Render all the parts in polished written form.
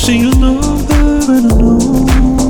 your number and I know.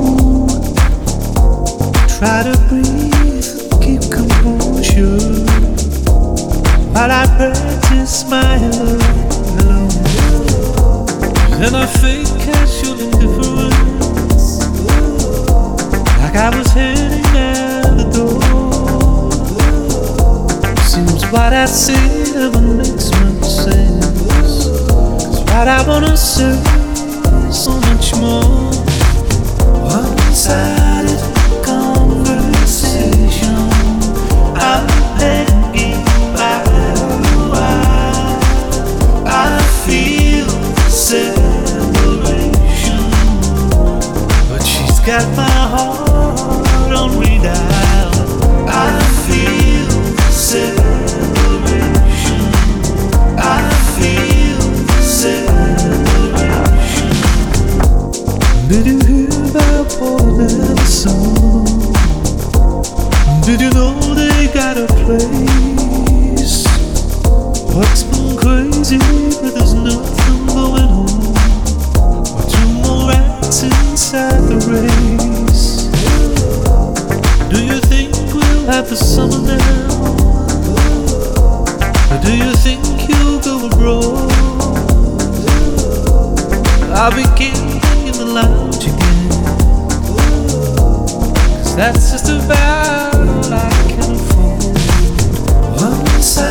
Try to breathe, keep composure while I practice my hello. Then I fake casual indifference, like I was heading out the door. Seems what I say never makes much sense, 'cause what I wanna say is so much more. One-sided conversation, I'm hanging by a wire. I feel separation, but she's got my heart on redial. I feel separation, I feel separation. Did you hear about Portland song? Did you know they got a place? What's been crazy, but there's nothing going on. But two more rats inside the race. Do you think we'll have the summer now? Or do you think you'll go abroad? I'll be camping in the lounge again, 'cause that's just about all I can afford. One side